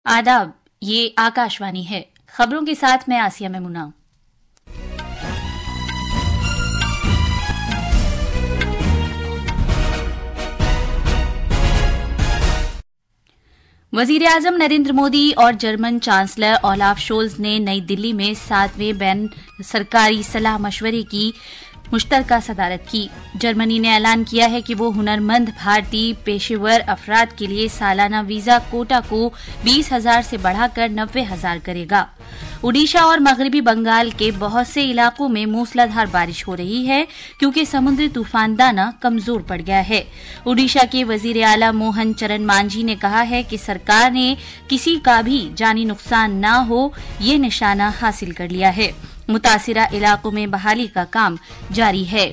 आदाब, ये आकाशवाणी है। खबरों के साथ मैं आसिया मेमुना। वजीर आजम नरेंद्र मोदी और जर्मन चांसलर ओलाफ शोल्ज ने नई दिल्ली में 7वें बैन सरकारी सलाह मशवरे की मुश्तरका सदारत की। जर्मनी ने ऐलान किया है कि वो हुनरमंद भारतीय पेशेवर अफराद के लिए सालाना वीजा कोटा को 20,000 से बढ़ाकर 90,000 करेगा। ओडिशा और मगरबी बंगाल के बहुत से इलाकों में मूसलाधार बारिश हो रही है क्योंकि समुद्री तूफान दाना कमजोर पड़ गया है। ओडिशा के वजीर आला मोहन चरण मांझी ने कहा है कि सरकार ने किसी का भी जानी नुकसान न हो ये निशाना हासिल कर लिया है। मुतासिरा इलाकों में बहाली का काम जारी है।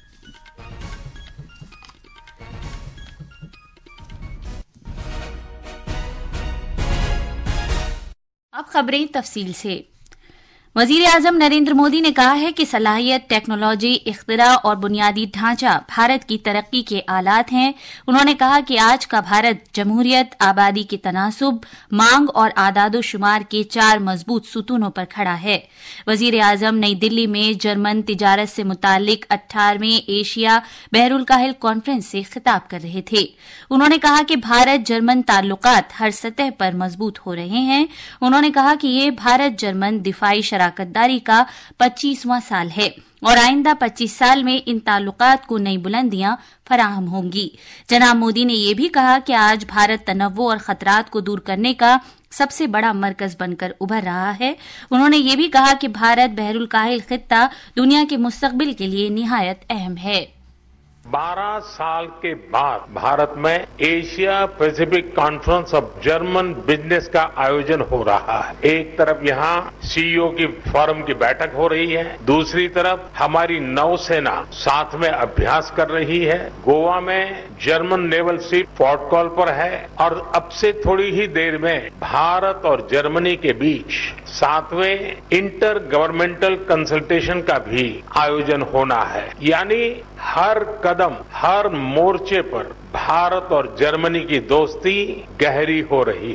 अब खबरें तफसील से। वजीर आजम नरेंद्र मोदी ने कहा है कि सलाहियत, टेक्नोलॉजी, इख्तिरा और बुनियादी ढांचा भारत की तरक्की के आलात हैं। उन्होंने कहा कि आज का भारत जमहूरियत, आबादी के तनासुब, मांग और आदादोशुमार के 4 मजबूत सुतूनों पर खड़ा है। वजीर आजम नई दिल्ली में जर्मन तिजारत से मुतालिक 18वें एशिया बहरुल काहिल कॉन्फ्रेंस से खिताब कर रहे थे। उन्होंने कहा कि भारत जर्मन ताल्लुकात हर सतह पर मजबूत हो रहे हैं। उन्होंने कहा कि ये भारत जर्मन दिफाई शराकतदारी का 25वां साल है और आइंदा 25 साल में इन ताल्लुकात को नई बुलंदियां फराहम होंगी। जनाब मोदी ने यह भी कहा कि आज भारत तनव्वुर और खतरात को दूर करने का सबसे बड़ा मरकज बनकर उभर रहा है। उन्होंने ये भी कहा कि भारत बहरुल काहिल खित्ता दुनिया के मुस्तकबिल के लिए निहायत अहम है। 12 साल के बाद भारत में Asia Pacific conference of German business का आयोजन हो रहा है। एक तरफ यहाँ सीईओ की फोरम की बैठक हो रही है, दूसरी तरफ हमारी नौसेना साथ में अभ्यास कर रही है। गोवा में German naval ship port call पर है और अब से थोड़ी ही देर में भारत और जर्मनी के बीच 7वें इंटर गवर्नमेंटल कंसल्टेशन का भी आयोजन होना है। यानी हर कदम, हर मोर्चे पर भारत और जर्मनी की दोस्ती गहरी हो रही है।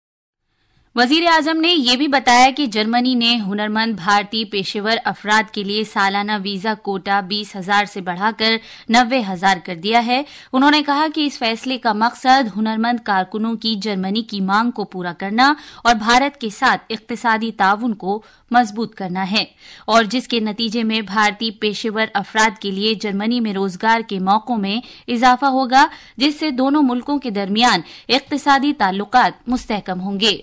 वजीर आजम ने यह भी बताया कि जर्मनी ने हुनरमंद भारतीय पेशेवर अफराद के लिए सालाना वीजा कोटा 20,000 से बढ़ाकर 90,000 कर दिया है। उन्होंने कहा कि इस फैसले का मकसद हुनरमंद कारकुनों की जर्मनी की मांग को पूरा करना और भारत के साथ इक्तिसादी ताउन को मजबूत करना है और जिसके नतीजे में भारतीय पेशेवर अफराद के लिए जर्मनी में रोजगार के मौकों में इजाफा होगा, जिससे दोनों मुल्कों के दरमियान इक्तिसादी ताल्लुकात मुस्तहकम होंगे।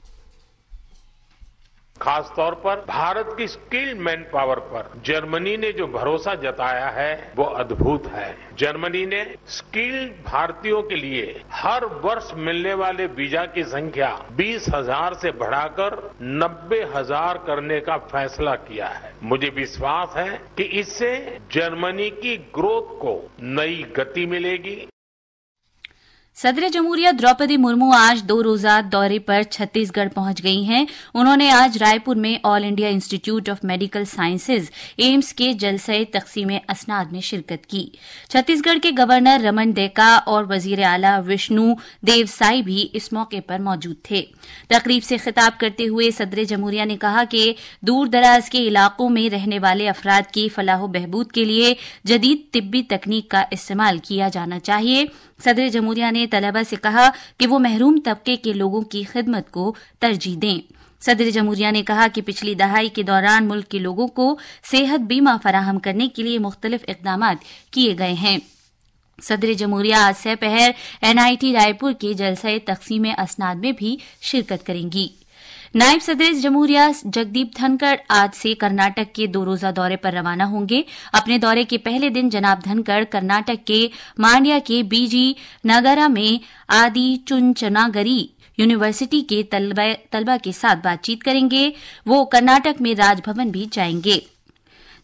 खासतौर पर भारत की स्किल्ड मैन पावर पर जर्मनी ने जो भरोसा जताया है वो अद्भुत है। जर्मनी ने स्किल्ड भारतीयों के लिए हर वर्ष मिलने वाले वीजा की संख्या 20,000 से बढ़ाकर 90,000 करने का फैसला किया है। मुझे विश्वास है कि इससे जर्मनी की ग्रोथ को नई गति मिलेगी। सदर जमहूरिया द्रौपदी मुर्मू आज 2 रोजा दौरे पर छत्तीसगढ़ पहुंच गई हैं। उन्होंने आज रायपुर में All India Institute of Medical Sciences AIIMS के जलसे तकसीम असनाद में शिरकत की। छत्तीसगढ़ के गवर्नर रमन डेका और वजीर आला विष्णु देवसाई भी इस मौके पर मौजूद थे। तकरीब से खिताब करते हुए सदर जमहूरिया ने कहा कि दूर दराज के इलाकों में रहने वाले अफराद की फलाह बहबूद के लिए जदीद तिब्बी तकनीक का इस्तेमाल किया जाना चाहिए। सदर जमहूरिया ने तलबा से कहा कि वो महरूम तबके के लोगों की खिदमत को तरजीह दें। सदर जमहूरिया ने कहा कि पिछली दहाई के दौरान मुल्क के लोगों को सेहत बीमा फराहम करने के लिए मुख्तलिफ इकदामात किए गए हैं। सदर जमहूरिया आज दोपहर NIT रायपुर के जलसे तकसीम असनाद में भी शिरकत करेंगी। नायब सदर जमहूरिया जगदीप धनखड़ आज से कर्नाटक के 2 रोजा दौरे पर रवाना होंगे। अपने दौरे के पहले दिन जनाब धनखड़ कर्नाटक के मांड्या के BG नगरा में आदि चुनचनागरी यूनिवर्सिटी के तलबा के साथ बातचीत करेंगे। वो कर्नाटक में राजभवन भी जाएंगे।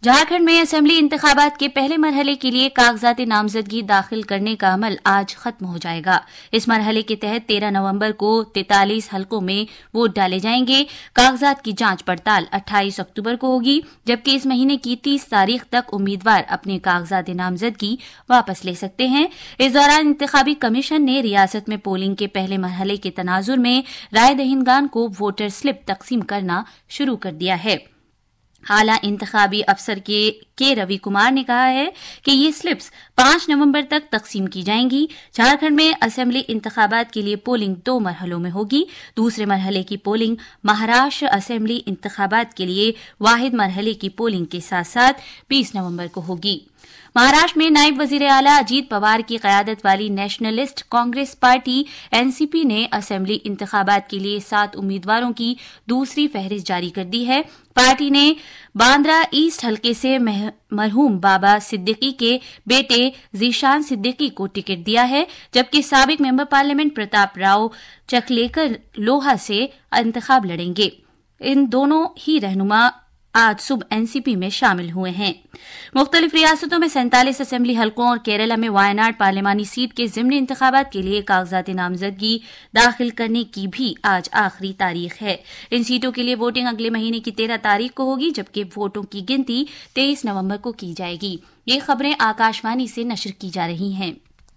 झारखंड में असेंबली इंतखाबात के पहले मरहले के लिए कागजाती नामजदगी दाखिल करने का अमल आज खत्म हो जाएगा। इस मरहले के तहत 13 नवंबर को 43 हलकों में वोट डाले जाएंगे। कागजात की जांच पड़ताल 28 अक्टूबर को होगी, जबकि इस महीने की 30 तारीख तक उम्मीदवार अपने कागजाती नामजदगी वापस ले सकते हैं। इस दौरान इंतखाबी कमीशन ने रियासत में पोलिंग के पहले मरहले के तनाजुर में राय दहिंदगान को वोटर स्लिप तकसीम करना शुरू कर दिया है। आला इंतखाबी अफसर के रवि कुमार ने कहा है कि ये स्लिप्स 5 नवंबर तक तकसीम की जाएंगी। झारखंड में असेंबली इंतखाबात के लिए पोलिंग 2 मरहलों में होगी। दूसरे मरहले की पोलिंग महाराष्ट्र असेंबली इंतखाबात के लिए वाहिद मरहले की पोलिंग के साथ साथ 20 नवंबर को होगी। महाराष्ट्र में नायब वजीर आला अजीत पवार की कयादत वाली नेशनलिस्ट कांग्रेस पार्टी एनसीपी ने असेंबली इंतखाबात के लिए 7 उम्मीदवारों की दूसरी फहरिस्त जारी कर दी है। पार्टी ने बांद्रा ईस्ट हलके से मरहूम बाबा सिद्दीकी के बेटे जीशान सिद्दीकी को टिकट दिया है, जबकि साबिक मेंबर पार्लियामेंट प्रताप राव चकलेकर लोहा से इंतखाब लड़ेंगे। इन दोनों ही रहनुमा आज सुबह एनसीपी में शामिल हुए हैं। मुख्तलिफ रियासतों में 47 असेंबली हलकों और केरला में वायनाड पार्लिमानी सीट के ज़िमनी इंतखाबात के लिए कागजाती नामजदगी दाखिल करने की भी आज आखिरी तारीख है। इन सीटों के लिए वोटिंग अगले महीने की 13 तारीख को होगी, जबकि वोटों की गिनती 23 नवंबर को की जाएगी। ये खबरें आकाशवाणी से नशर की जा रही हैं।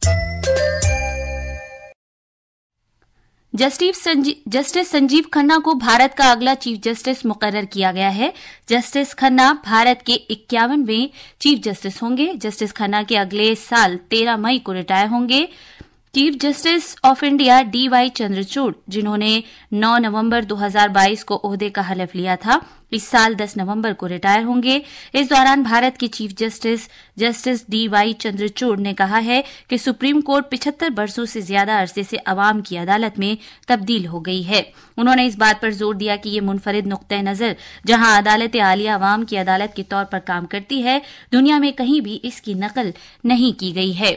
जस्टिस संजीव खन्ना को भारत का अगला चीफ जस्टिस मुकर्रर किया गया है। जस्टिस खन्ना भारत के 51वें चीफ जस्टिस होंगे। जस्टिस खन्ना के अगले साल 13 मई को रिटायर होंगे। Chief justice of India D Y Chandrachud, जिन्होंने 9 नवंबर 2022 को ओहदे का हलफ लिया था, इस साल 10 नवंबर को रिटायर होंगे। इस दौरान भारत के चीफ जस्टिस डीवाई चंद्रचूड़ ने कहा है कि सुप्रीम कोर्ट 75 वर्षों से ज्यादा अरसे से अवाम की अदालत में तब्दील हो गई है। उन्होंने इस बात पर जोर दिया कि ये मुनफरिद नुक्ता नजर जहां अदालत आलिया अवाम की अदालत के तौर पर काम करती है, दुनिया में कहीं भी इसकी नकल नहीं की गई है।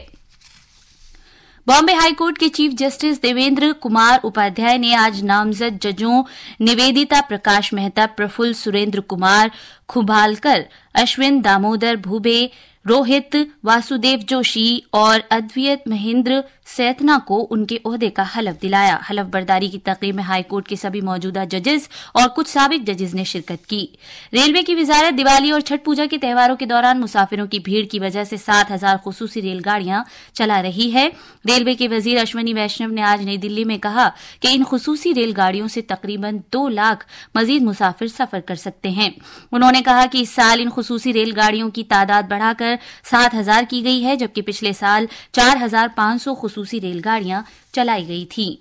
बॉम्बे हाईकोर्ट के चीफ जस्टिस देवेंद्र कुमार उपाध्याय ने आज नामजद जजों निवेदिता प्रकाश मेहता, प्रफुल्ल सुरेंद्र कुमार खुबालकर, अश्विन दामोदर भूबे, रोहित वासुदेव जोशी और अद्वैत महेंद्र सैतना को उनके ओहदे का हलफ दिलाया। हलफ बर्दारी की तकरीब में हाईकोर्ट के सभी मौजूदा जजेस और कुछ साबिक जजेस ने शिरकत की। रेलवे की विजारत दिवाली और छठ पूजा के त्योहारों के दौरान मुसाफिरों की भीड़ की वजह से 7,000 खुसूसी रेलगाड़ियां चला रही है। रेलवे के वजीर अश्वनी वैष्णव ने आज नई दिल्ली में कहा कि इन खुसूसी रेलगाड़ियों से तकरीबन 2 लाख मजीद मुसाफिर सफर कर सकते हैं। उन्होंने कहा कि इस साल इन खुसूसी रेलगाड़ियों की तादाद बढ़ाकर 7,000 की गई है, जबकि पिछले साल 4,500 खुसूसी रेलगाड़ियां चलाई गई थीं।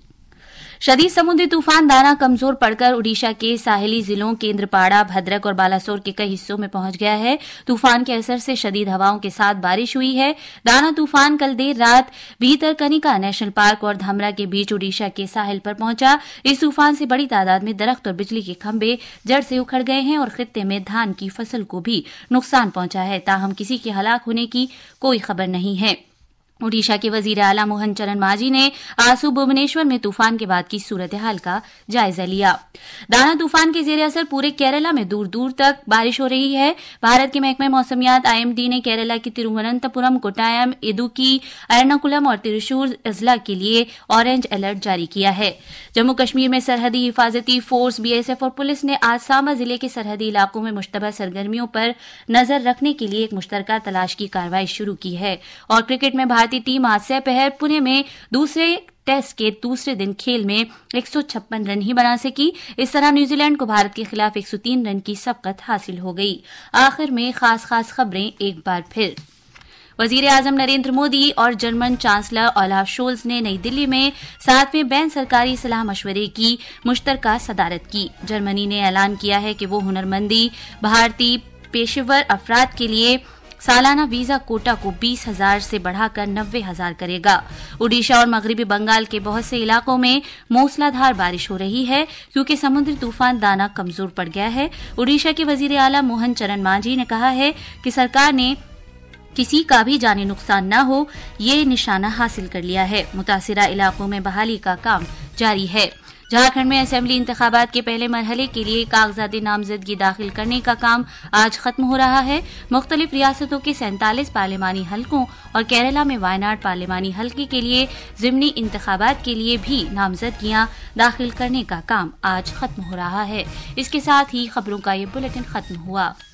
शदीद समुद्री तूफान दाना कमजोर पड़कर ओडिशा के साहिली जिलों केंद्रपाड़ा, भद्रक और बालासोर के कई हिस्सों में पहुंच गया है। तूफान के असर से शदीद हवाओं के साथ बारिश हुई है। दाना तूफान कल देर रात भीतरकनिका नेशनल पार्क और धमरा के बीच ओडिशा के साहिल पर पहुंचा। इस तूफान से बड़ी तादाद में दरख्त और बिजली के खंभे जड़ से उखड़ गए हैं और खित्ते में धान की फसल को भी नुकसान पहुंचा है। ताहम किसी के हलाक होने की कोई खबर नहीं है। ओडिशा के वजीर आला मोहन चरण मांझी ने आज सुबह भुवनेश्वर में तूफान के बाद की सूरत हाल का जायजा लिया। दाना तूफान के जेर असर पूरे केरला में दूर दूर तक बारिश हो रही है। भारत के महकमे मौसमियात आईएमडी ने केरला की तिरुवनंतपुरम, कोट्टायम, इदुक्की, एर्नाकुलम और त्रिशूर अजला के लिए ऑरेंज अलर्ट जारी किया है। जम्मू कश्मीर में सरहदी हिफाजती फोर्स बीएसएफ और पुलिस ने आज सांबा जिले के सरहदी इलाकों में मुश्तबा सरगर्मियों पर नजर रखने के लिए एक मुश्तरका तलाश की कार्रवाई शुरू की है। और क्रिकेट में भारतीय टीम आज दोपहर पुणे में दूसरे टेस्ट के दूसरे दिन खेल में 156 रन ही बना सकी। इस तरह न्यूजीलैंड को भारत के खिलाफ 103 रन की सबकत हासिल हो गई। आखिर में खास खबरें एक बार फिर। वजीर आजम नरेंद्र मोदी और जर्मन चांसलर ओलाफ शोल्ज ने नई दिल्ली में 7वें बैन सरकारी सलाह मशवरे की मुश्तरका सदारत की। जर्मनी ने ऐलान किया है कि वो हुनरमंदी भारतीय पेशेवर अफराद के लिए सालाना वीजा कोटा को 20,000 से बढ़ाकर 90,000 करेगा। ओडिशा और मगरिबी बंगाल के बहुत से इलाकों में मूसलाधार बारिश हो रही है क्योंकि समुद्री तूफान दाना कमजोर पड़ गया है। ओडिशा के वजीर आला मोहन चरण मांझी ने कहा है कि सरकार ने किसी का भी जानी नुकसान न हो ये निशाना हासिल कर लिया है। मुतासिरा इलाकों में बहाली का काम जारी है। झारखंड में असेंबली इंतखाबात के पहले मरहले के लिए कागजात नामजदगी दाखिल करने का काम आज खत्म हो रहा है। मुख्तलिफ रियासतों के 47 पार्लिमानी हलकों और केरला में वायनाड पार्लिमानी हलके के लिए जिमनी इंतखाबात के लिए भी नामजदगियां दाखिल करने का काम आज खत्म हो रहा है। इसके साथ ही खबरों का ये बुलेटिन खत्म हुआ।